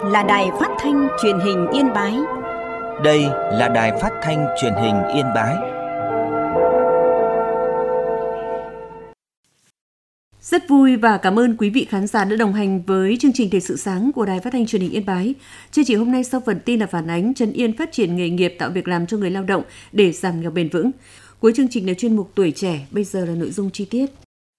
là Đài Phát thanh Truyền hình Yên Bái. Đây là Đài Phát thanh Truyền hình Yên Bái. Rất vui và cảm ơn quý vị khán giả đã đồng hành với chương trình Thời sự sáng của Đài Phát thanh Truyền hình Yên Bái. Chương trình hôm nay sau phần tin là phản ánh Trấn Yên phát triển nghề nghiệp, tạo việc làm cho người lao động để giảm nghèo bền vững. Cuối chương trình là chuyên mục Tuổi trẻ, bây giờ là nội dung chi tiết.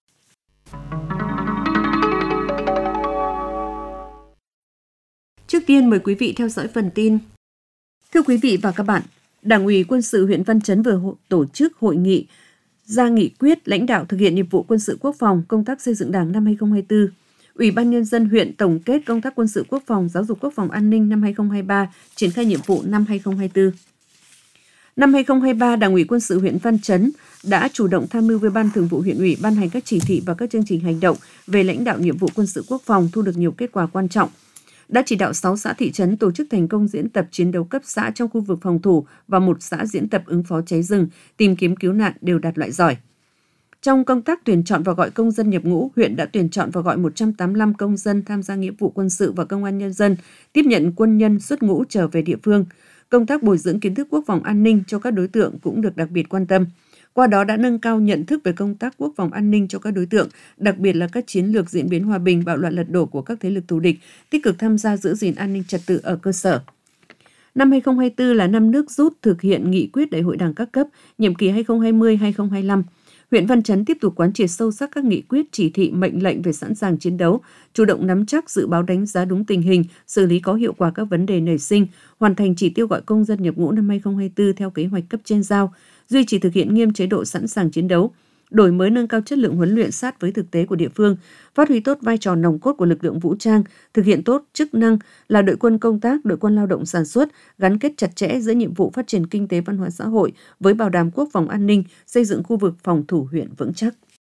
Trước tiên mời quý vị theo dõi phần tin. Thưa quý vị và các bạn, Đảng ủy Quân sự huyện Văn Chấn vừa tổ chức hội nghị ra nghị quyết lãnh đạo thực hiện nhiệm vụ quân sự quốc phòng, công tác xây dựng Đảng năm 2024. Ủy ban Nhân dân huyện tổng kết công tác quân sự quốc phòng, giáo dục quốc phòng an ninh năm 2023, triển khai nhiệm vụ năm 2024. Năm 2023, Đảng ủy Quân sự huyện Văn Chấn đã chủ động tham mưu với Ban Thường vụ huyện ủy ban hành các chỉ thị và các chương trình hành động về lãnh đạo nhiệm vụ quân sự quốc phòng, thu được nhiều kết quả quan trọng. Đã chỉ đạo 6 xã thị trấn tổ chức thành công diễn tập chiến đấu cấp xã trong khu vực phòng thủ và 1 xã diễn tập ứng phó cháy rừng, tìm kiếm cứu nạn đều đạt loại giỏi. Trong công tác tuyển chọn và gọi công dân nhập ngũ, huyện đã tuyển chọn và gọi 185 công dân tham gia nghĩa vụ quân sự và công an nhân dân, tiếp nhận quân nhân xuất ngũ trở về địa phương. Công tác bồi dưỡng kiến thức quốc phòng an ninh cho các đối tượng cũng được đặc biệt quan tâm. Qua đó đã nâng cao nhận thức về công tác quốc phòng an ninh cho các đối tượng, đặc biệt là các chiến lược diễn biến hòa bình, bạo loạn lật đổ của các thế lực thù địch, tích cực tham gia giữ gìn an ninh trật tự ở cơ sở. Năm 2024 là năm nước rút thực hiện nghị quyết Đại hội Đảng các cấp, nhiệm kỳ 2020-2025. Huyện Văn Chấn tiếp tục quán triệt sâu sắc các nghị quyết, chỉ thị, mệnh lệnh về sẵn sàng chiến đấu, chủ động nắm chắc, dự báo đánh giá đúng tình hình, xử lý có hiệu quả các vấn đề nảy sinh, hoàn thành chỉ tiêu gọi công dân nhập ngũ năm 2024 theo kế hoạch cấp trên giao, duy trì thực hiện nghiêm chế độ sẵn sàng chiến đấu, đổi mới nâng cao chất lượng huấn luyện sát với thực tế của địa phương, phát huy tốt vai trò nòng cốt của lực lượng vũ trang, thực hiện tốt chức năng là đội quân công tác, đội quân lao động sản xuất, gắn kết chặt chẽ giữa nhiệm vụ phát triển kinh tế văn hóa xã hội với bảo đảm quốc phòng an ninh, xây dựng khu vực phòng thủ huyện vững chắc.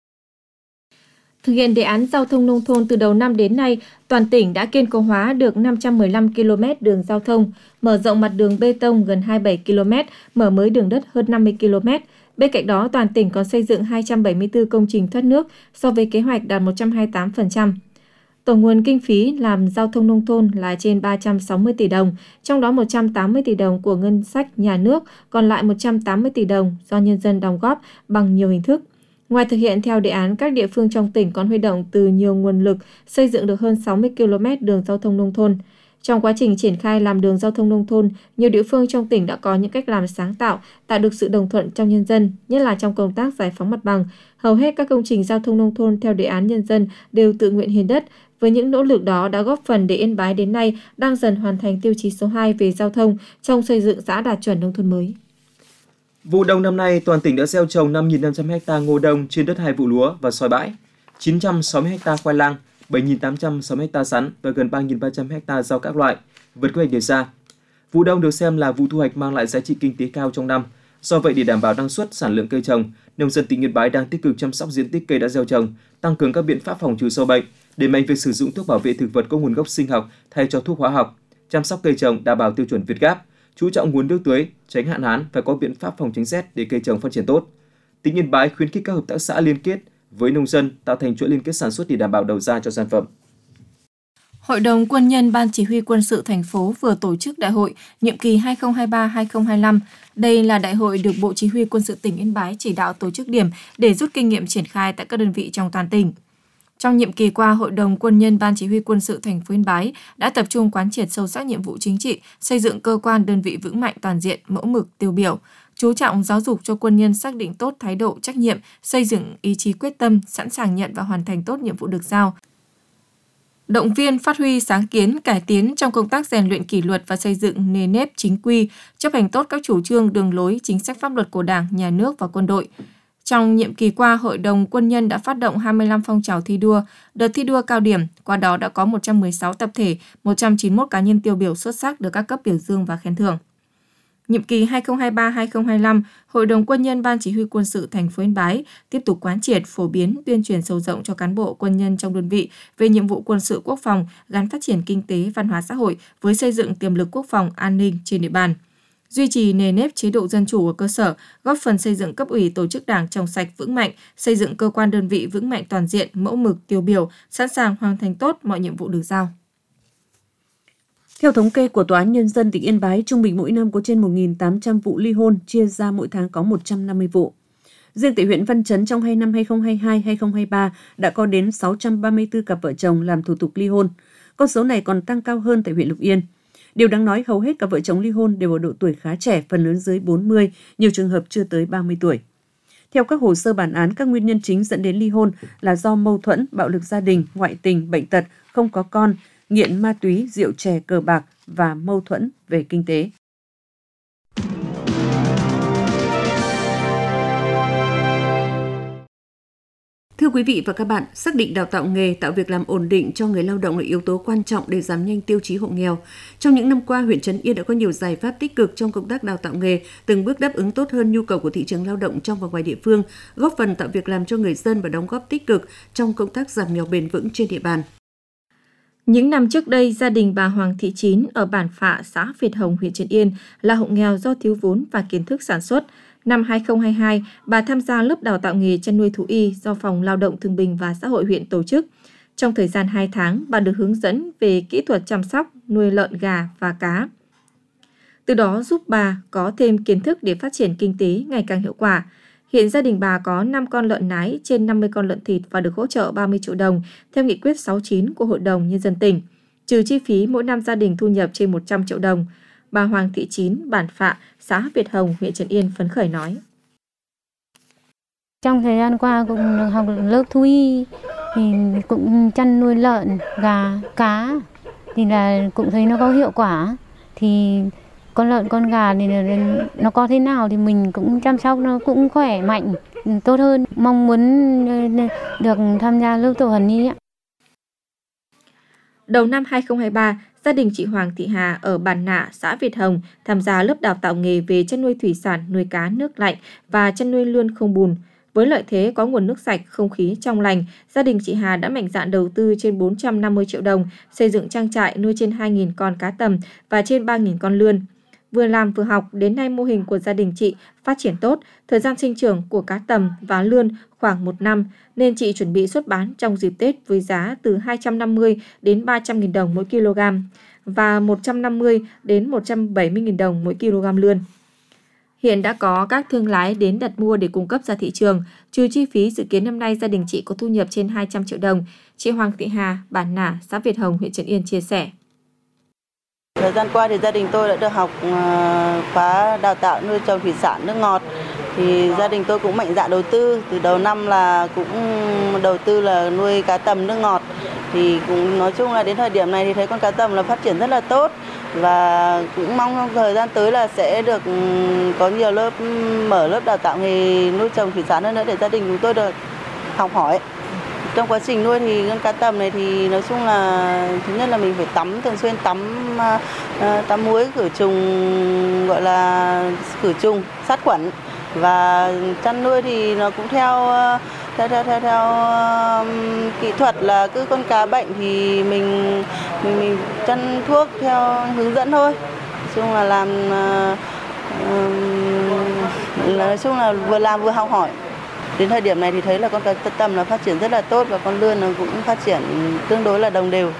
Thực hiện đề án giao thông nông thôn từ đầu năm đến nay, toàn tỉnh đã kiên cố hóa được 515 km đường giao thông, mở rộng mặt đường bê tông gần 27 km, mở mới đường đất hơn 50 km. Bên cạnh đó, toàn tỉnh còn xây dựng 274 công trình thoát nước, so với kế hoạch đạt 128%. Tổng nguồn kinh phí làm giao thông nông thôn là trên 360 tỷ đồng, trong đó 180 tỷ đồng của ngân sách nhà nước, còn lại 180 tỷ đồng do nhân dân đóng góp bằng nhiều hình thức. Ngoài thực hiện theo đề án, các địa phương trong tỉnh còn huy động từ nhiều nguồn lực xây dựng được hơn 60 km đường giao thông nông thôn. Trong quá trình triển khai làm đường giao thông nông thôn, nhiều địa phương trong tỉnh đã có những cách làm sáng tạo được sự đồng thuận trong nhân dân, nhất là trong công tác giải phóng mặt bằng. Hầu hết các công trình giao thông nông thôn theo đề án nhân dân đều tự nguyện hiến đất. Với những nỗ lực đó đã góp phần để Yên Bái đến nay đang dần hoàn thành tiêu chí số 2 về giao thông trong xây dựng xã đạt chuẩn nông thôn mới. Vụ đông năm nay, toàn tỉnh đã gieo trồng 5.500 ha ngô đông trên đất 2 vụ lúa và sỏi bãi, 960 ha khoai lang, 7.860 ha sắn và gần 3.300 ha rau các loại, vượt kế hoạch đề ra. Vụ đông được xem là vụ thu hoạch mang lại giá trị kinh tế cao trong năm. Do vậy, để đảm bảo năng suất, sản lượng cây trồng, nông dân tỉnh Yên Bái đang tích cực chăm sóc diện tích cây đã gieo trồng, tăng cường các biện pháp phòng trừ sâu bệnh, đẩy mạnh việc sử dụng thuốc bảo vệ thực vật có nguồn gốc sinh học thay cho thuốc hóa học, chăm sóc cây trồng đảm bảo tiêu chuẩn Việt Gáp, chú trọng nguồn nước tưới, tránh hạn hán và có biện pháp phòng tránh rét để cây trồng phát triển tốt. Tỉnh Yên Bái khuyến khích các hợp tác xã liên kết với nông dân tạo thành chuỗi liên kết sản xuất để đảm bảo đầu ra cho sản phẩm. Hội đồng Quân nhân Ban Chỉ huy Quân sự thành phố vừa tổ chức đại hội nhiệm kỳ 2023-2025. Đây là đại hội được Bộ Chỉ huy Quân sự tỉnh Yên Bái chỉ đạo tổ chức điểm để rút kinh nghiệm triển khai tại các đơn vị trong toàn tỉnh. Trong nhiệm kỳ qua, Hội đồng Quân nhân Ban Chỉ huy Quân sự thành phố Yên Bái đã tập trung quán triệt sâu sắc nhiệm vụ chính trị, xây dựng cơ quan đơn vị vững mạnh toàn diện, mẫu mực, tiêu biểu, chú trọng giáo dục cho quân nhân xác định tốt thái độ, trách nhiệm, xây dựng ý chí quyết tâm, sẵn sàng nhận và hoàn thành tốt nhiệm vụ được giao. Động viên phát huy sáng kiến, cải tiến trong công tác rèn luyện kỷ luật và xây dựng nề nếp chính quy, chấp hành tốt các chủ trương, đường lối, chính sách pháp luật của Đảng, Nhà nước và quân đội. Trong nhiệm kỳ qua, Hội đồng Quân nhân đã phát động 25 phong trào thi đua, đợt thi đua cao điểm, qua đó đã có 116 tập thể, 191 cá nhân tiêu biểu xuất sắc được các cấp biểu dương và khen thưởng. Nhiệm kỳ 2023-2025, Hội đồng Quân nhân Ban Chỉ huy Quân sự thành phố Yên Bái tiếp tục quán triệt, phổ biến, tuyên truyền sâu rộng cho cán bộ quân nhân trong đơn vị về nhiệm vụ quân sự quốc phòng gắn phát triển kinh tế, văn hóa xã hội với xây dựng tiềm lực quốc phòng an ninh trên địa bàn. Duy trì nề nếp chế độ dân chủ ở cơ sở, góp phần xây dựng cấp ủy tổ chức Đảng trong sạch vững mạnh, xây dựng cơ quan đơn vị vững mạnh toàn diện, mẫu mực, tiêu biểu, sẵn sàng hoàn thành tốt mọi nhiệm vụ được giao. Theo thống kê của Tòa án Nhân dân tỉnh Yên Bái, trung bình mỗi năm có trên 1.800 vụ ly hôn, chia ra mỗi tháng có 150 vụ. Riêng tại huyện Văn Chấn trong 2 năm 2022-2023 đã có đến 634 cặp vợ chồng làm thủ tục ly hôn. Con số này còn tăng cao hơn tại huyện Lục Yên. Điều đáng nói, hầu hết các vợ chồng ly hôn đều ở độ tuổi khá trẻ, phần lớn dưới 40, nhiều trường hợp chưa tới 30 tuổi. Theo các hồ sơ bản án, các nguyên nhân chính dẫn đến ly hôn là do mâu thuẫn, bạo lực gia đình, ngoại tình, bệnh tật, không có con, nghiện ma túy, rượu chè, cờ bạc và mâu thuẫn về kinh tế. Thưa quý vị và các bạn, xác định đào tạo nghề, tạo việc làm ổn định cho người lao động là yếu tố quan trọng để giảm nhanh tiêu chí hộ nghèo. Trong những năm qua, huyện Trấn Yên đã có nhiều giải pháp tích cực trong công tác đào tạo nghề, từng bước đáp ứng tốt hơn nhu cầu của thị trường lao động trong và ngoài địa phương, góp phần tạo việc làm cho người dân và đóng góp tích cực trong công tác giảm nghèo bền vững trên địa bàn. Những năm trước đây, gia đình bà Hoàng Thị Chín ở bản Phạ, xã Việt Hồng, huyện Trấn Yên là hộ nghèo do thiếu vốn và kiến thức sản xuất. Năm 2022, bà tham gia lớp đào tạo nghề chăn nuôi thú y do Phòng Lao động Thương binh và Xã hội huyện tổ chức. Trong thời gian 2 tháng, bà được hướng dẫn về kỹ thuật chăm sóc, nuôi lợn, gà và cá. Từ đó giúp bà có thêm kiến thức để phát triển kinh tế ngày càng hiệu quả. Hiện gia đình bà có 5 con lợn nái, trên 50 con lợn thịt và được hỗ trợ 30 triệu đồng theo nghị quyết 69 của Hội đồng Nhân dân tỉnh. Trừ chi phí, mỗi năm gia đình thu nhập trên 100 triệu đồng. Bà Hoàng Thị Chín, bản Phạ, xã Việt Hồng, huyện Trấn Yên phấn khởi nói. Trong thời gian qua cũng được học lớp thú y, thì cũng chăn nuôi lợn, gà, cá, thì là cũng thấy nó có hiệu quả. Thì con lợn, con gà thì nó có thế nào thì mình cũng chăm sóc nó cũng khỏe mạnh, tốt hơn. Mong muốn được tham gia lớp tổ hấn y ạ. Đầu năm 2023, gia đình chị Hoàng Thị Hà ở bản Nạ, xã Việt Hồng tham gia lớp đào tạo nghề về chăn nuôi thủy sản, nuôi cá nước lạnh và chăn nuôi lươn không bùn. Với lợi thế có nguồn nước sạch, không khí trong lành, gia đình chị Hà đã mạnh dạn đầu tư trên 450 triệu đồng, xây dựng trang trại nuôi trên 2.000 con cá tầm và trên 3.000 con lươn. Vừa làm vừa học, đến nay mô hình của gia đình chị phát triển tốt, thời gian sinh trưởng của cá tầm và lươn khoảng 1 năm, nên chị chuẩn bị xuất bán trong dịp Tết với giá từ 250 đến 300.000 đồng mỗi kg và 150 đến 170.000 đồng mỗi kg lươn. Hiện đã có các thương lái đến đặt mua để cung cấp ra thị trường. Trừ chi phí, dự kiến năm nay gia đình chị có thu nhập trên 200 triệu đồng. Chị Hoàng Thị Hà, bản Nả, xã Việt Hồng, huyện Trấn Yên chia sẻ. Thời gian qua thì gia đình tôi đã được học khóa đào tạo nuôi trồng thủy sản nước ngọt. Thì gia đình tôi cũng mạnh dạn đầu tư. Từ đầu năm là cũng đầu tư là nuôi cá tầm nước ngọt. Thì cũng nói chung là đến thời điểm này thì thấy con cá tầm là phát triển rất là tốt. Và cũng mong trong thời gian tới là sẽ được có nhiều lớp, mở lớp đào tạo nghề nuôi trồng thủy sản hơn nữa để gia đình chúng tôi được học hỏi. Trong quá trình nuôi thì con cá tầm này thì nói chung là thứ nhất là mình phải tắm, thường xuyên tắm muối khử trùng, gọi là khử trùng, sát khuẩn. Và chăn nuôi thì nó cũng theo kỹ thuật là cứ con cá bệnh thì mình chăn thuốc theo hướng dẫn thôi. Nói chung là nói chung là vừa làm vừa học hỏi. Đến thời điểm này thì thấy là con cá tầm là phát triển rất là tốt và con lươn nó cũng phát triển tương đối là đồng đều.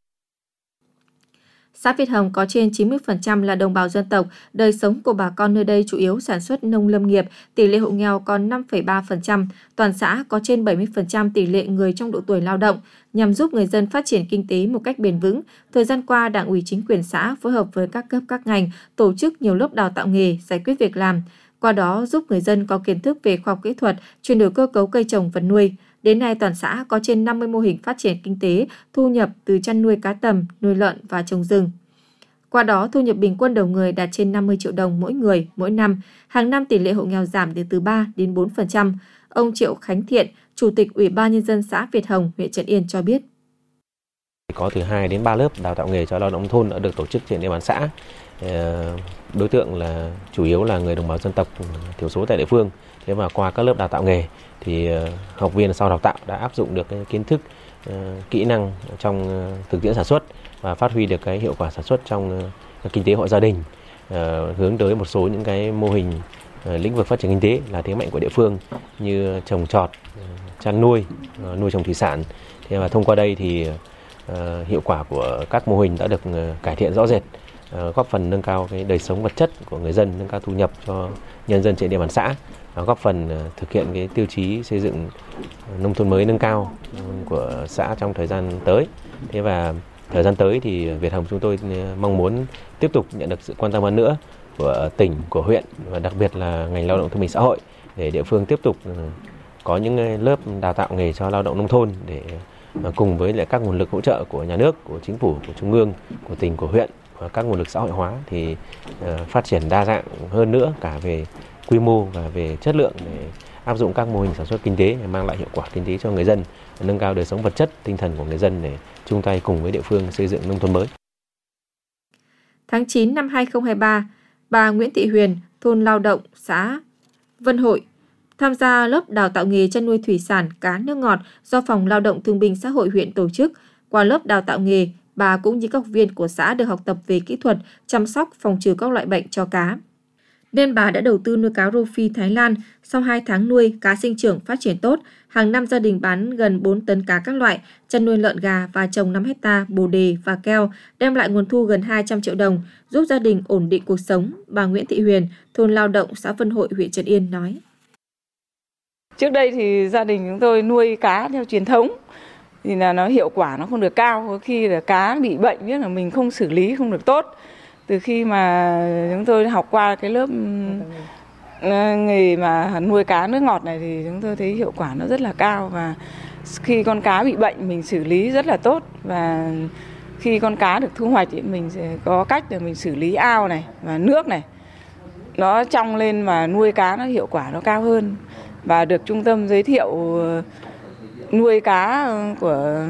Xã Việt Hồng có trên 90% là đồng bào dân tộc, đời sống của bà con nơi đây chủ yếu sản xuất nông lâm nghiệp, tỷ lệ hộ nghèo còn 5,3%, toàn xã có trên 70% tỷ lệ người trong độ tuổi lao động. Nhằm giúp người dân phát triển kinh tế một cách bền vững, thời gian qua Đảng ủy chính quyền xã phối hợp với các cấp các ngành tổ chức nhiều lớp đào tạo nghề, giải quyết việc làm. Qua đó giúp người dân có kiến thức về khoa học kỹ thuật, chuyển đổi cơ cấu cây trồng vật nuôi. Đến nay toàn xã có trên 50 mô hình phát triển kinh tế, thu nhập từ chăn nuôi cá tầm, nuôi lợn và trồng rừng. Qua đó thu nhập bình quân đầu người đạt trên 50 triệu đồng mỗi người mỗi năm. Hàng năm tỷ lệ hộ nghèo giảm từ 3 đến 4%. Ông Triệu Khánh Thiện, Chủ tịch Ủy ban Nhân dân xã Việt Hồng, huyện Trấn Yên cho biết. Có từ 2 đến 3 lớp đào tạo nghề cho lao động nông thôn đã được tổ chức trên địa bàn xã. Đối tượng là chủ yếu là người đồng bào dân tộc thiểu số tại địa phương. Thế mà qua các lớp đào tạo nghề thì học viên sau đào tạo đã áp dụng được cái kiến thức, kỹ năng trong thực tiễn sản xuất và phát huy được cái hiệu quả sản xuất trong kinh tế hộ gia đình, hướng tới một số những cái mô hình lĩnh vực phát triển kinh tế là thế mạnh của địa phương như trồng trọt, chăn nuôi, nuôi trồng thủy sản. Thế và thông qua đây thì hiệu quả của các mô hình đã được cải thiện rõ rệt, góp phần nâng cao cái đời sống vật chất của người dân, nâng cao thu nhập cho nhân dân trên địa bàn xã, góp phần thực hiện cái tiêu chí xây dựng nông thôn mới nâng cao của xã trong thời gian tới. Thế và thời gian tới thì Việt Hồng chúng tôi mong muốn tiếp tục nhận được sự quan tâm hơn nữa của tỉnh, của huyện và đặc biệt là ngành lao động thương binh xã hội để địa phương tiếp tục có những lớp đào tạo nghề cho lao động nông thôn để cùng với lại các nguồn lực hỗ trợ của nhà nước, của chính phủ, của trung ương, của tỉnh, của huyện và các nguồn lực xã hội hóa thì phát triển đa dạng hơn nữa cả về quy mô và về chất lượng để áp dụng các mô hình sản xuất kinh tế để mang lại hiệu quả kinh tế cho người dân, nâng cao đời sống vật chất, tinh thần của người dân để chung tay cùng với địa phương xây dựng nông thôn mới. Tháng 9 năm 2023, bà Nguyễn Thị Huyền, thôn Lao Động, xã Vân Hội, tham gia lớp đào tạo nghề chăn nuôi thủy sản cá nước ngọt do Phòng Lao động Thương binh Xã hội huyện tổ chức. Qua lớp đào tạo nghề, bà cũng như các học viên của xã được học tập về kỹ thuật, chăm sóc, phòng trừ các loại bệnh cho cá. Nên bà đã đầu tư nuôi cá rô phi Thái Lan. Sau 2 tháng nuôi, cá sinh trưởng phát triển tốt. Hàng năm gia đình bán gần 4 tấn cá các loại, chăn nuôi lợn gà và trồng 5 hectare bồ đề và keo, đem lại nguồn thu gần 200 triệu đồng, giúp gia đình ổn định cuộc sống. Bà Nguyễn Thị Huyền, thôn Lao Động, xã Vân Hội, huyện Trấn Yên nói. Trước đây thì gia đình chúng tôi nuôi cá theo truyền thống, thì là nó hiệu quả nó không được cao, có khi là cá bị bệnh biết là mình không xử lý không được tốt. Từ khi mà chúng tôi học qua cái lớp nghề mà nuôi cá nước ngọt này thì chúng tôi thấy hiệu quả nó rất là cao, và khi con cá bị bệnh mình xử lý rất là tốt, và khi con cá được thu hoạch thì mình sẽ có cách để mình xử lý ao này và nước này nó trong lên và nuôi cá nó hiệu quả nó cao hơn. Và được trung tâm giới thiệu nuôi cá của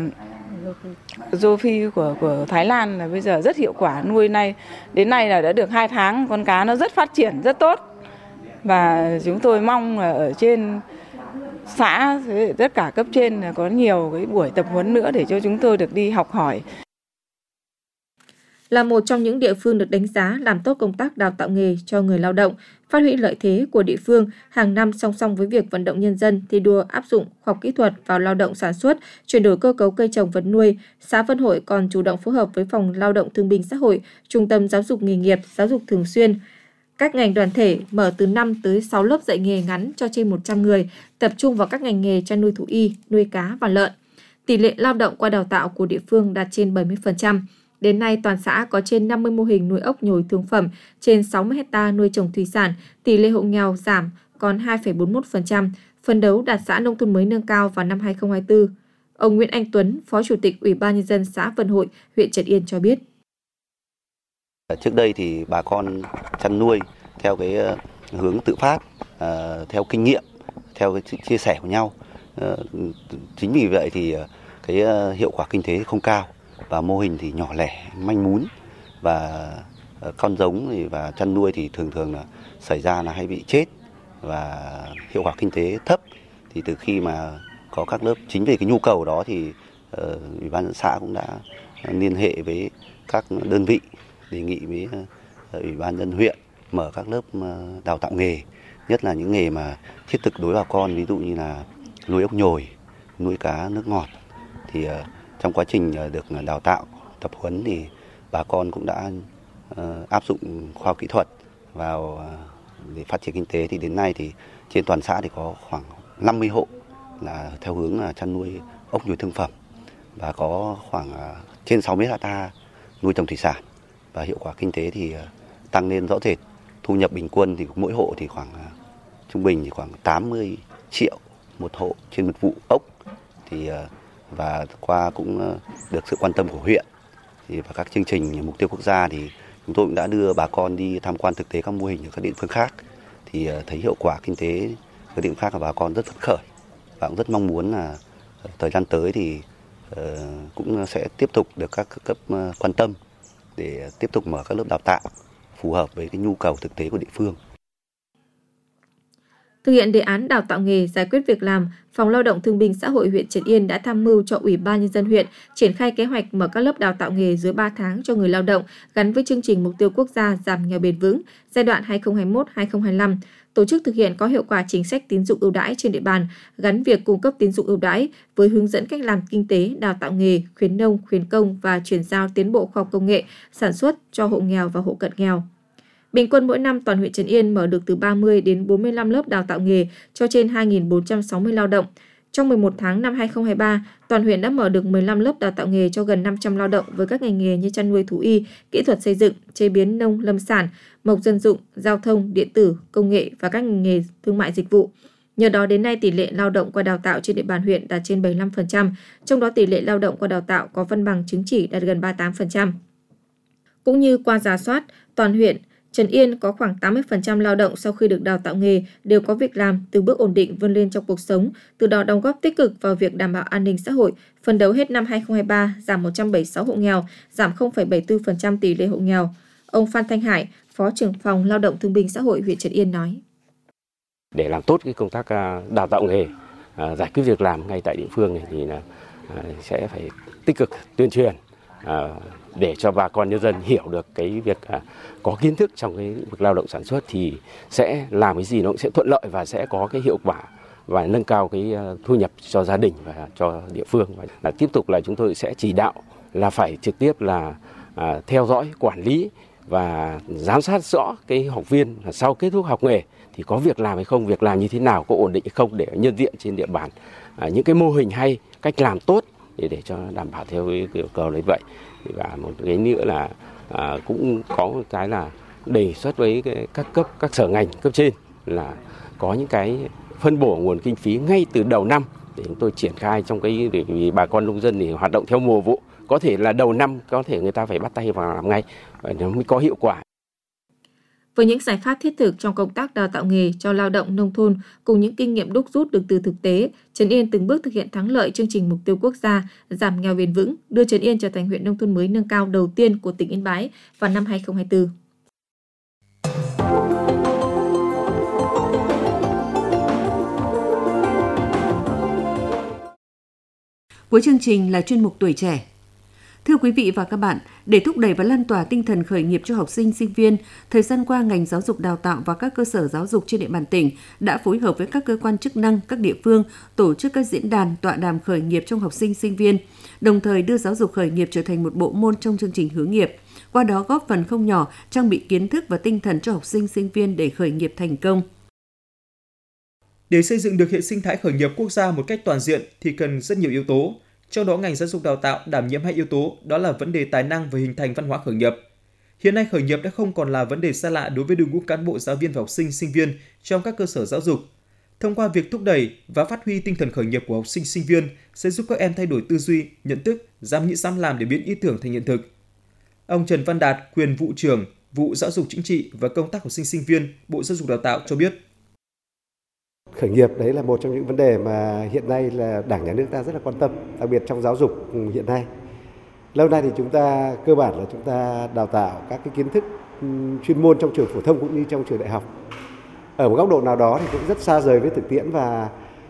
rô phi của Thái Lan là bây giờ rất hiệu quả, nuôi đến nay là đã được 2 tháng, con cá nó rất phát triển rất tốt. Và chúng tôi mong là ở trên xã, tất cả cấp trên là có nhiều cái buổi tập huấn nữa để cho chúng tôi được đi học hỏi. Là một trong những địa phương được đánh giá làm tốt công tác đào tạo nghề cho người lao động, phát huy lợi thế của địa phương, hàng năm song song với việc vận động nhân dân thi đua áp dụng khoa học kỹ thuật vào lao động sản xuất, chuyển đổi cơ cấu cây trồng vật nuôi, xã Vân Hội còn chủ động phối hợp với Phòng Lao động Thương binh Xã hội, Trung tâm Giáo dục nghề nghiệp, Giáo dục thường xuyên, các ngành đoàn thể mở từ 5 tới 6 lớp dạy nghề ngắn cho trên 100 người, tập trung vào các ngành nghề chăn nuôi thú y, nuôi cá và lợn. Tỷ lệ lao động qua đào tạo của địa phương đạt trên 70%. Đến nay, toàn xã có trên 50 mô hình nuôi ốc nhồi thương phẩm, trên 60 hectare nuôi trồng thủy sản, tỷ lệ hộ nghèo giảm còn 2,41%, phấn đấu đạt xã nông thôn mới nâng cao vào năm 2024. Ông Nguyễn Anh Tuấn, Phó Chủ tịch Ủy ban Nhân dân xã Vân Hội, huyện Trấn Yên cho biết. Trước đây thì bà con chăn nuôi theo cái hướng tự phát, theo kinh nghiệm, theo cái sự chia sẻ của nhau. Chính vì vậy thì cái hiệu quả kinh tế không cao và mô hình thì nhỏ lẻ, manh mún, và con giống và chăn nuôi thì thường là xảy ra là hay bị chết và hiệu quả kinh tế thấp. Thì từ khi mà có các lớp, chính vì cái nhu cầu đó thì Ủy ban nhân xã cũng đã liên hệ với các đơn vị, đề nghị với Ủy ban nhân huyện mở các lớp đào tạo nghề, nhất là những nghề mà thiết thực đối với bà con, ví dụ như là nuôi ốc nhồi, nuôi cá nước ngọt. Thì trong quá trình được đào tạo, tập huấn thì bà con cũng đã áp dụng khoa học kỹ thuật vào để phát triển kinh tế. Thì đến nay thì trên toàn xã thì có khoảng 50 hộ là theo hướng là chăn nuôi ốc nhồi thương phẩm, và có khoảng trên 60 hectare nuôi trồng thủy sản, và hiệu quả kinh tế thì tăng lên rõ rệt. Thu nhập bình quân thì mỗi hộ thì khoảng trung bình thì khoảng 80 triệu một hộ trên một vụ ốc. Thì và qua cũng được sự quan tâm của huyện thì và các chương trình mục tiêu quốc gia thì chúng tôi cũng đã đưa bà con đi tham quan thực tế các mô hình ở các địa phương khác, thì thấy hiệu quả kinh tế các địa phương khác của bà con rất phấn khởi, và cũng rất mong muốn là thời gian tới thì cũng sẽ tiếp tục được các cấp quan tâm để tiếp tục mở các lớp đào tạo phù hợp với cái nhu cầu thực tế của địa phương. Thực hiện đề án đào tạo nghề, giải quyết việc làm, Phòng Lao động Thương binh Xã hội huyện Trấn Yên đã tham mưu cho Ủy ban Nhân dân huyện triển khai kế hoạch mở các lớp đào tạo nghề dưới 3 tháng cho người lao động gắn với chương trình mục tiêu quốc gia giảm nghèo bền vững giai đoạn 2021-2025, tổ chức thực hiện có hiệu quả chính sách tín dụng ưu đãi trên địa bàn, gắn việc cung cấp tín dụng ưu đãi với hướng dẫn cách làm kinh tế, đào tạo nghề, khuyến nông, khuyến công và chuyển giao tiến bộ khoa học công nghệ, sản xuất cho hộ nghèo và hộ cận nghèo. Bình quân mỗi năm toàn huyện Trấn Yên mở được từ 30 đến 45 lớp đào tạo nghề cho trên 2.460 lao động. Trong 11 tháng năm 2023, toàn huyện đã mở được 15 lớp đào tạo nghề cho gần 500 lao động với các ngành nghề như chăn nuôi thú y, kỹ thuật xây dựng, chế biến nông lâm sản, mộc dân dụng, giao thông, điện tử, công nghệ và các ngành nghề thương mại dịch vụ. Nhờ đó đến nay tỷ lệ lao động qua đào tạo trên địa bàn huyện đạt trên 75%, trong đó tỷ lệ lao động qua đào tạo có văn bằng chứng chỉ đạt gần 38%. Cũng như qua rà soát, toàn huyện Trấn Yên có khoảng 80% lao động sau khi được đào tạo nghề đều có việc làm, từng bước ổn định vươn lên trong cuộc sống, từ đó đóng góp tích cực vào việc đảm bảo an ninh xã hội, phấn đấu hết năm 2023 giảm 176 hộ nghèo, giảm 0,74% tỷ lệ hộ nghèo. Ông Phan Thanh Hải, Phó trưởng phòng Lao động Thương binh Xã hội huyện Trấn Yên nói: Để làm tốt cái công tác đào tạo nghề, giải quyết việc làm ngay tại địa phương này thì sẽ phải tích cực tuyên truyền để cho bà con nhân dân hiểu được cái việc có kiến thức trong cái việc lao động sản xuất thì sẽ làm cái gì nó cũng sẽ thuận lợi và sẽ có cái hiệu quả và nâng cao cái thu nhập cho gia đình và cho địa phương. Và tiếp tục là chúng tôi sẽ chỉ đạo là phải trực tiếp là theo dõi, quản lý và giám sát rõ cái học viên sau kết thúc học nghề thì có việc làm hay không, việc làm như thế nào, có ổn định hay không để nhân diện trên địa bàn, những cái mô hình hay, cách làm tốt để cho đảm bảo theo cái yêu cầu đấy vậy. Và một cái nữa là cũng có một cái là đề xuất với các sở ngành cấp trên là có những cái phân bổ nguồn kinh phí ngay từ đầu năm để chúng tôi triển khai trong cái để vì bà con nông dân thì hoạt động theo mùa vụ, có thể là đầu năm có thể người ta phải bắt tay vào làm ngay và nó mới có hiệu quả. Với những giải pháp thiết thực trong công tác đào tạo nghề cho lao động nông thôn cùng những kinh nghiệm đúc rút được từ thực tế, Trấn Yên từng bước thực hiện thắng lợi chương trình mục tiêu quốc gia giảm nghèo bền vững, đưa Trấn Yên trở thành huyện nông thôn mới nâng cao đầu tiên của tỉnh Yên Bái vào năm 2024. Cuối chương trình là chuyên mục Tuổi trẻ. Thưa quý vị và các bạn, để thúc đẩy và lan tỏa tinh thần khởi nghiệp cho học sinh, sinh viên, thời gian qua ngành giáo dục đào tạo và các cơ sở giáo dục trên địa bàn tỉnh đã phối hợp với các cơ quan chức năng, các địa phương tổ chức các diễn đàn, tọa đàm khởi nghiệp trong học sinh, sinh viên, đồng thời đưa giáo dục khởi nghiệp trở thành một bộ môn trong chương trình hướng nghiệp. Qua đó góp phần không nhỏ trang bị kiến thức và tinh thần cho học sinh, sinh viên để khởi nghiệp thành công. Để xây dựng được hệ sinh thái khởi nghiệp quốc gia một cách toàn diện thì cần rất nhiều yếu tố. Trong đó ngành giáo dục đào tạo đảm nhiệm 2 yếu tố, đó là vấn đề tài năng và hình thành văn hóa khởi nghiệp. Hiện nay khởi nghiệp đã không còn là vấn đề xa lạ đối với đội ngũ cán bộ, giáo viên và học sinh, sinh viên trong các cơ sở giáo dục. Thông qua việc thúc đẩy và phát huy tinh thần khởi nghiệp của học sinh, sinh viên sẽ giúp các em thay đổi tư duy, nhận thức, dám nghĩ dám làm để biến ý tưởng thành hiện thực. Ông Trần Văn Đạt, quyền vụ trưởng vụ Giáo dục Chính trị và Công tác học sinh, sinh viên, Bộ Giáo dục Đào tạo cho biết. Khởi nghiệp đấy là một trong những vấn đề mà hiện nay là Đảng, Nhà nước ta rất là quan tâm, đặc biệt trong giáo dục hiện nay. Lâu nay thì chúng ta cơ bản là chúng ta đào tạo các cái kiến thức chuyên môn trong trường phổ thông cũng như trong trường đại học. Ở một góc độ nào đó thì cũng rất xa rời với thực tiễn và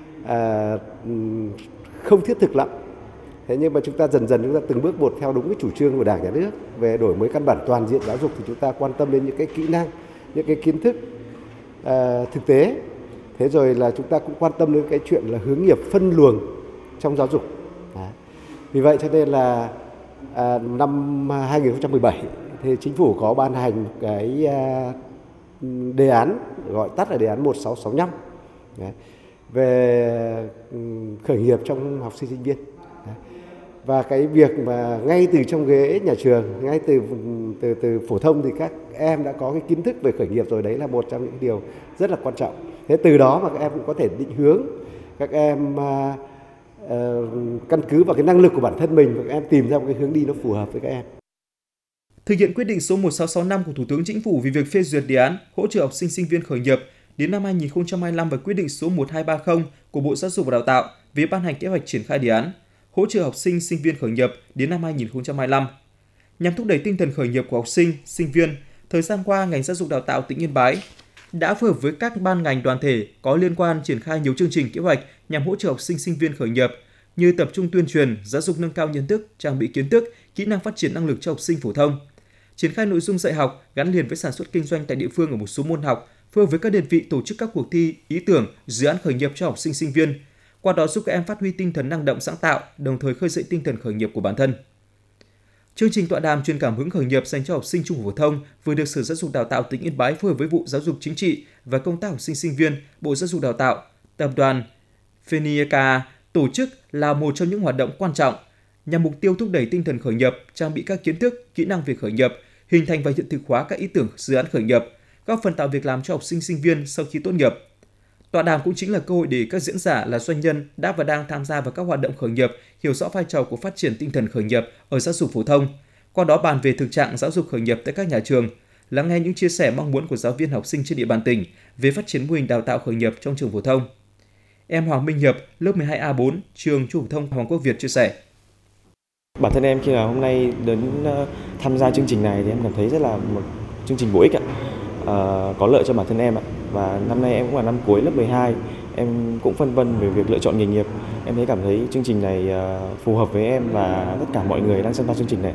không thiết thực lắm. Thế nhưng mà chúng ta dần dần chúng ta từng bước một theo đúng cái chủ trương của Đảng, Nhà nước về đổi mới căn bản toàn diện giáo dục thì chúng ta quan tâm đến những cái kỹ năng, những cái kiến thức thực tế. Thế rồi là chúng ta cũng quan tâm đến cái chuyện là hướng nghiệp phân luồng trong giáo dục. Vì vậy cho nên là năm 2017 thì Chính phủ có ban hành cái đề án gọi tắt là đề án 1665 về khởi nghiệp trong học sinh, sinh viên. Và cái việc mà ngay từ trong ghế nhà trường, ngay từ phổ thông thì các em đã có cái kiến thức về khởi nghiệp rồi, đấy là một trong những điều rất là quan trọng. Thế từ đó mà các em cũng có thể định hướng, các em căn cứ vào cái năng lực của bản thân mình và các em tìm ra một cái hướng đi nó phù hợp với các em. Thực hiện quyết định số 1665 của Thủ tướng Chính phủ về việc phê duyệt đề án hỗ trợ học sinh, sinh viên khởi nghiệp đến năm 2025 và quyết định số 1230 của Bộ Giáo dục và Đào tạo về ban hành kế hoạch triển khai đề án hỗ trợ học sinh, sinh viên khởi nghiệp đến năm 2025. Nhằm thúc đẩy tinh thần khởi nghiệp của học sinh, sinh viên, thời gian qua ngành giáo dục đào tạo tỉnh Yên Bái đã phối hợp với các ban ngành đoàn thể có liên quan triển khai nhiều chương trình kế hoạch nhằm hỗ trợ học sinh sinh viên khởi nghiệp như tập trung tuyên truyền, giáo dục nâng cao nhận thức, trang bị kiến thức, kỹ năng phát triển năng lực cho học sinh phổ thông, triển khai nội dung dạy học gắn liền với sản xuất kinh doanh tại địa phương ở một số môn học, phối hợp với các đơn vị tổ chức các cuộc thi, ý tưởng, dự án khởi nghiệp cho học sinh sinh viên, qua đó giúp các em phát huy tinh thần năng động sáng tạo, đồng thời khơi dậy tinh thần khởi nghiệp của bản thân. Chương trình tọa đàm truyền cảm hứng khởi nghiệp dành cho học sinh trung học phổ thông vừa được Sở Giáo dục Đào tạo tỉnh Yên Bái phối hợp với Vụ Giáo dục Chính trị và Công tác học sinh sinh viên, Bộ Giáo dục Đào tạo, Tập đoàn Phenieka tổ chức là một trong những hoạt động quan trọng nhằm mục tiêu thúc đẩy tinh thần khởi nghiệp, trang bị các kiến thức, kỹ năng về khởi nghiệp, hình thành và hiện thực hóa các ý tưởng dự án khởi nghiệp, góp phần tạo việc làm cho học sinh sinh viên sau khi tốt nghiệp. Tọa đàm cũng chính là cơ hội để các diễn giả là doanh nhân đã và đang tham gia vào các hoạt động khởi nghiệp hiểu rõ vai trò của phát triển tinh thần khởi nghiệp ở giáo dục phổ thông, qua đó bàn về thực trạng giáo dục khởi nghiệp tại các nhà trường, lắng nghe những chia sẻ mong muốn của giáo viên học sinh trên địa bàn tỉnh về phát triển mô hình đào tạo khởi nghiệp trong trường phổ thông. Em Hoàng Minh Hiệp, lớp 12A4, trường Trung học phổ thông Hoàng Quốc Việt chia sẻ. Bản thân em khi là hôm nay đến tham gia chương trình này thì em cảm thấy rất là một chương trình bổ ích ạ. Có lợi cho bản thân em ạ. Và năm nay em cũng là năm cuối lớp 12, em cũng phân vân về việc lựa chọn nghề nghiệp. Em thấy cảm thấy chương trình này phù hợp với em và tất cả mọi người đang tham gia chương trình này.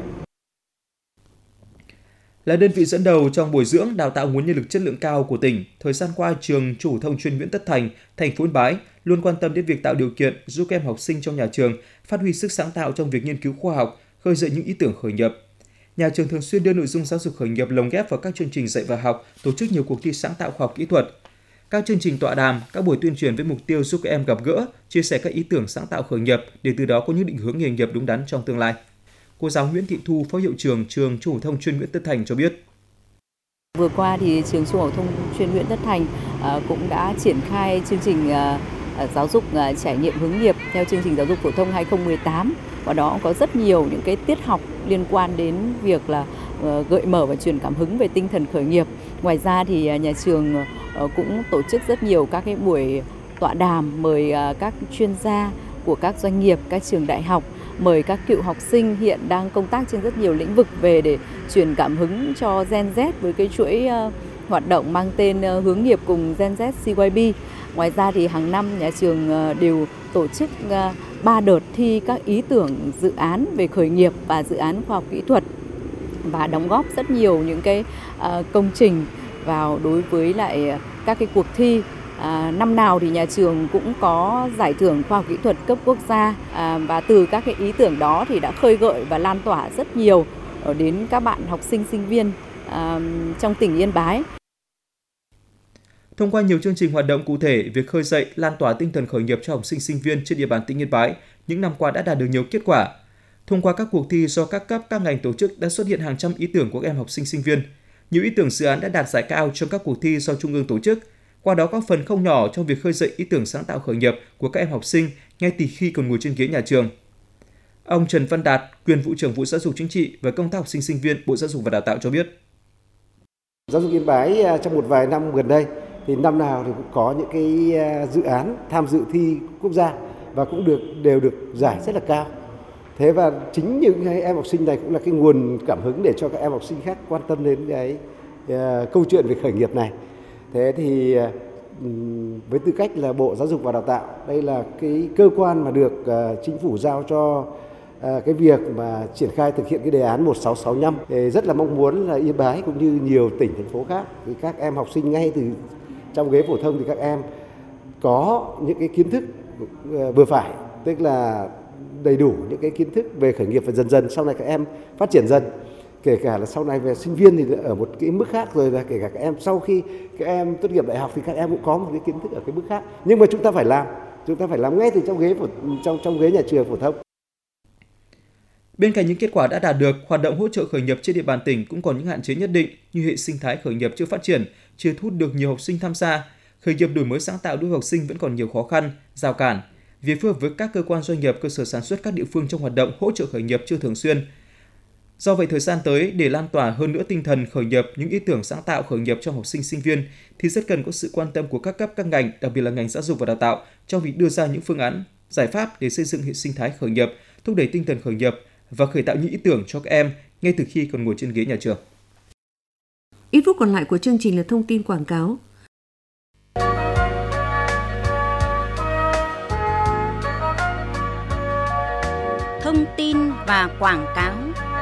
Là đơn vị dẫn đầu trong bồi dưỡng đào tạo nguồn nhân lực chất lượng cao của tỉnh, thời gian qua trường Trung học phổ thông chuyên Nguyễn Tất Thành, thành phố Yên Bái luôn quan tâm đến việc tạo điều kiện giúp các em học sinh trong nhà trường phát huy sức sáng tạo trong việc nghiên cứu khoa học, khơi dậy những ý tưởng khởi nghiệp. Nhà trường thường xuyên đưa nội dung giáo dục khởi nghiệp lồng ghép vào các chương trình dạy và học, tổ chức nhiều cuộc thi sáng tạo khoa học kỹ thuật. Các chương trình tọa đàm, các buổi tuyên truyền với mục tiêu giúp các em gặp gỡ, chia sẻ các ý tưởng sáng tạo khởi nghiệp để từ đó có những định hướng nghề nghiệp đúng đắn trong tương lai. Cô giáo Nguyễn Thị Thu, Phó hiệu trưởng trường Trung học phổ thông chuyên Nguyễn Tất Thành cho biết. Vừa qua thì trường Trung học phổ thông chuyên Nguyễn Tất Thành cũng đã triển khai chương trình giáo dục trải nghiệm hướng nghiệp theo chương trình giáo dục phổ thông 2018. Và đó có rất nhiều những cái tiết học liên quan đến việc là gợi mở và truyền cảm hứng về tinh thần khởi nghiệp. Ngoài ra thì nhà trường cũng tổ chức rất nhiều các cái buổi tọa đàm, mời các chuyên gia của các doanh nghiệp, các trường đại học, mời các cựu học sinh hiện đang công tác trên rất nhiều lĩnh vực về để truyền cảm hứng cho Gen Z với cái chuỗi hoạt động mang tên hướng nghiệp cùng Gen Z CYB. Ngoài ra thì hàng năm nhà trường đều tổ chức 3 đợt thi các ý tưởng dự án về khởi nghiệp và dự án khoa học kỹ thuật và đóng góp rất nhiều những cái công trình vào đối với lại các cái cuộc thi. Năm nào thì nhà trường cũng có giải thưởng khoa học kỹ thuật cấp quốc gia và từ các cái ý tưởng đó thì đã khơi gợi và lan tỏa rất nhiều đến các bạn học sinh sinh viên trong tỉnh Yên Bái. Thông qua nhiều chương trình hoạt động cụ thể, việc khơi dậy, lan tỏa tinh thần khởi nghiệp cho học sinh sinh viên trên địa bàn tỉnh Yên Bái những năm qua đã đạt được nhiều kết quả. Thông qua các cuộc thi do các cấp, các ngành tổ chức đã xuất hiện hàng trăm ý tưởng của các em học sinh sinh viên. Nhiều ý tưởng dự án đã đạt giải cao trong các cuộc thi do Trung ương tổ chức. Qua đó góp phần không nhỏ trong việc khơi dậy ý tưởng sáng tạo khởi nghiệp của các em học sinh ngay từ khi còn ngồi trên ghế nhà trường. Ông Trần Văn Đạt, quyền vụ trưởng Vụ Giáo dục Chính trị và Công tác học sinh sinh viên, Bộ Giáo dục và Đào tạo cho biết. Giáo dục Yên Bái trong một vài năm gần đây thì năm nào thì cũng có những cái dự án tham dự thi quốc gia và cũng đều được giải rất là cao. Thế và chính những em học sinh này cũng là cái nguồn cảm hứng để cho các em học sinh khác quan tâm đến cái câu chuyện về khởi nghiệp này. Thế thì với tư cách là Bộ Giáo dục và Đào tạo, đây là cái cơ quan mà được chính phủ giao cho cái việc mà triển khai thực hiện cái đề án 1665. Thì rất là mong muốn là Yên Bái cũng như nhiều tỉnh, thành phố khác thì các em học sinh ngay từ trong ghế phổ thông thì các em có những cái kiến thức vừa phải, tức là đầy đủ những cái kiến thức về khởi nghiệp và dần dần sau này các em phát triển dần. Kể cả là sau này về sinh viên thì ở một cái mức khác, rồi là kể cả các em sau khi các em tốt nghiệp đại học thì các em cũng có một cái kiến thức ở cái mức khác. Nhưng mà chúng ta phải làm ngay từ trong ghế nhà trường phổ thông. Bên cạnh những kết quả đã đạt được, hoạt động hỗ trợ khởi nghiệp trên địa bàn tỉnh cũng còn những hạn chế nhất định như hệ sinh thái khởi nghiệp chưa phát triển, chưa thu hút được nhiều học sinh tham gia. Khởi nghiệp đổi mới sáng tạo đối với học sinh vẫn còn nhiều khó khăn, rào cản. Việc phối hợp với các cơ quan doanh nghiệp, cơ sở sản xuất các địa phương trong hoạt động hỗ trợ khởi nghiệp chưa thường xuyên. Do vậy, thời gian tới, để lan tỏa hơn nữa tinh thần khởi nghiệp, những ý tưởng sáng tạo khởi nghiệp trong học sinh sinh viên, thì rất cần có sự quan tâm của các cấp các ngành, đặc biệt là ngành giáo dục và đào tạo, trong việc đưa ra những phương án, giải pháp để xây dựng hệ sinh thái khởi nghiệp, thúc đẩy tinh thần khởi nghiệp và khởi tạo những ý tưởng cho các em ngay từ khi còn ngồi trên ghế nhà trường. Ít phút còn lại của chương trình là thông tin quảng cáo. và quảng cáo.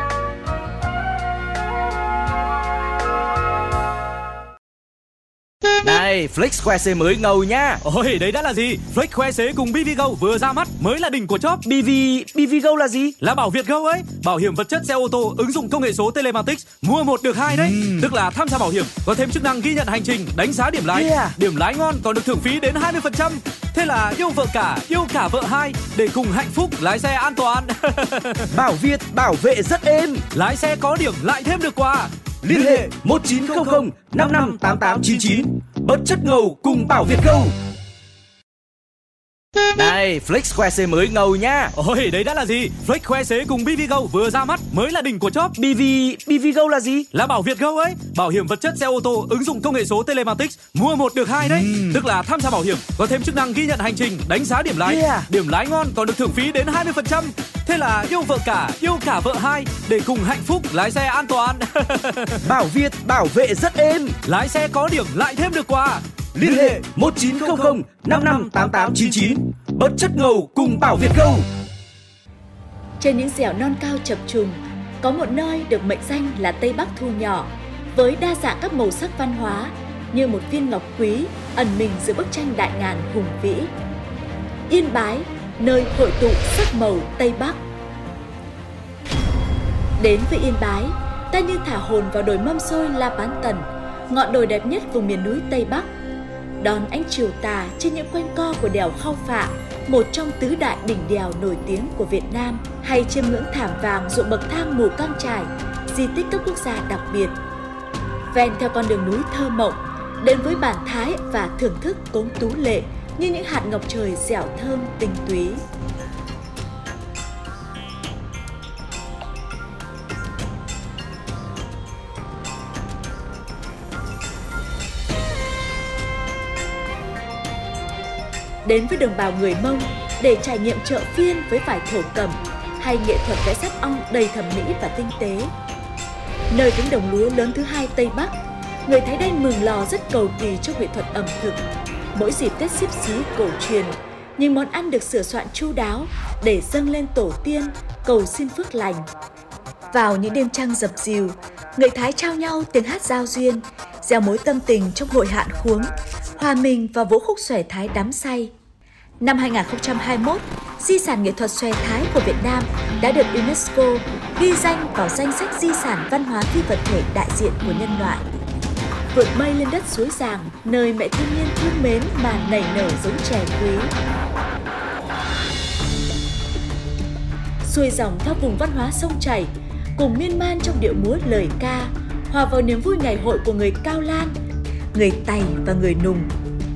Này, Flex khoe xế mới ngầu nha. Ôi, đấy đã là gì? Flex khoe xế cùng BVGO vừa ra mắt, mới là đỉnh của chóp. BVGO là gì? Là Bảo Việt Go ấy, bảo hiểm vật chất xe ô tô ứng dụng công nghệ số telematics, mua 1 được 2 đấy. Tức là tham gia bảo hiểm có thêm chức năng ghi nhận hành trình, đánh giá điểm lái. Điểm lái ngon còn được thưởng phí đến 20%. Thế là yêu vợ cả, yêu cả vợ hai để cùng hạnh phúc lái xe an toàn. Bảo Việt bảo vệ rất êm. Lái xe có điểm lại thêm được quà. Liên hệ 1900 558899. Bất chất ngầu cùng Bảo Việt Go. Này, Flex khoe xế mới ngầu nha. Ôi, đấy đã là gì? Flex khoe xế cùng BVGO vừa ra mắt, mới là đỉnh của chóp. BVGO là gì? Là Bảo Việt Go ấy, bảo hiểm vật chất xe ô tô ứng dụng công nghệ số telematics, mua 1 được 2 đấy. Tức là tham gia bảo hiểm có thêm chức năng ghi nhận hành trình, đánh giá điểm lái. Điểm lái ngon còn được thưởng phí đến 20%. Thế là yêu vợ cả, yêu cả vợ hai để cùng hạnh phúc lái xe an toàn. Bảo Việt bảo vệ rất êm. Lái xe có điểm lại thêm được quà. Liên hệ 1900 558899. Bất chất ngầu cùng Bảo Việt Go. Trên những dẻo non cao chập trùng, có một nơi được mệnh danh là Tây Bắc thu nhỏ, với đa dạng các màu sắc văn hóa như một viên ngọc quý ẩn mình giữa bức tranh đại ngàn hùng vĩ. Yên Bái, nơi hội tụ sắc màu Tây Bắc. Đến với Yên Bái, ta như thả hồn vào đồi mâm xôi La Bán Tần, ngọn đồi đẹp nhất vùng miền núi Tây Bắc. Đón ánh chiều tà trên những quanh co của đèo Khao Phạ, một trong tứ đại đỉnh đèo nổi tiếng của Việt Nam, hay chiêm ngưỡng thảm vàng ruộng bậc thang Mù Căng Chải, di tích cấp quốc gia đặc biệt. Ven theo con đường núi thơ mộng, đến với bản thái và thưởng thức cốm tú lệ như những hạt ngọc trời dẻo thơm tinh túy. Đến với đồng bào người Mông để trải nghiệm chợ phiên với vải thổ cẩm hay nghệ thuật vẽ sáp ong đầy thẩm mỹ và tinh tế. Nơi cánh đồng lúa lớn thứ hai Tây Bắc, người Thái Đen Mường Lò rất cầu kỳ trong nghệ thuật ẩm thực. Mỗi dịp Tết Xíp Xí cổ truyền, những món ăn được sửa soạn chu đáo để dâng lên tổ tiên, cầu xin phước lành. Vào những đêm trăng dập dìu, người Thái trao nhau tiếng hát giao duyên, gieo mối tâm tình trong hội hạn khuống, hòa mình vào vũ khúc xòe Thái đắm say. Năm 2021, di sản nghệ thuật xòe Thái của Việt Nam đã được UNESCO ghi danh vào danh sách di sản văn hóa phi vật thể đại diện của nhân loại. Vượt mây lên đất suối Giàng, nơi mẹ thiên nhiên thương mến mà nảy nở giống chè quý. Xuôi dòng theo vùng văn hóa sông chảy, cùng miên man trong điệu múa lời ca, hòa vào niềm vui ngày hội của người Cao Lan, người Tày và người Nùng.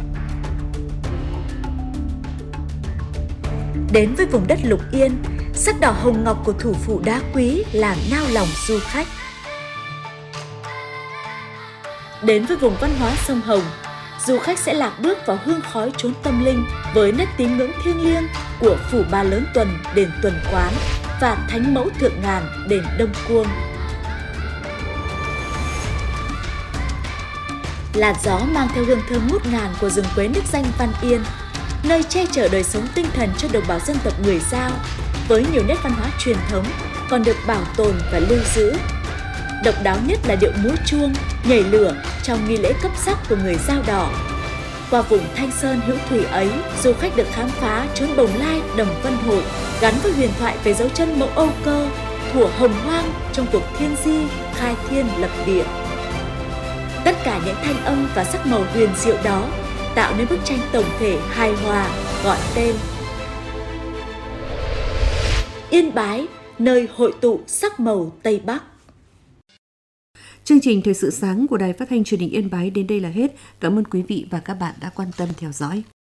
Đến với vùng đất Lục Yên, sắc đỏ hồng ngọc của thủ phủ đá quý làm nao lòng du khách. Đến với vùng văn hóa sông Hồng, du khách sẽ lạc bước vào hương khói chốn tâm linh với nét tín ngưỡng thiêng liêng của phủ Ba Lớn Tuần, đền Tuần Quán và Thánh Mẫu Thượng Ngàn, đền Đông Cuông. Là gió mang theo hương thơm ngút ngàn của rừng quế nước danh Văn Yên, nơi che chở đời sống tinh thần cho đồng bào dân tộc người Dao, với nhiều nét văn hóa truyền thống còn được bảo tồn và lưu giữ. Độc đáo nhất là điệu múa chuông, nhảy lửa trong nghi lễ cấp sắc của người Dao Đỏ. Qua vùng Thanh Sơn hữu thủy ấy, du khách được khám phá chốn Bồng Lai, Đồng Vân Hội, gắn với huyền thoại về dấu chân mẫu Âu Cơ, thuở hồng hoang trong cuộc thiên di, khai thiên lập địa. Tất cả những thanh âm và sắc màu huyền diệu đó tạo nên bức tranh tổng thể hài hòa gọi tên Yên Bái, nơi hội tụ sắc màu Tây Bắc. Chương trình Thời sự sáng của Đài Phát thanh Truyền hình Yên Bái đến đây là hết. Cảm ơn quý vị và các bạn đã quan tâm theo dõi.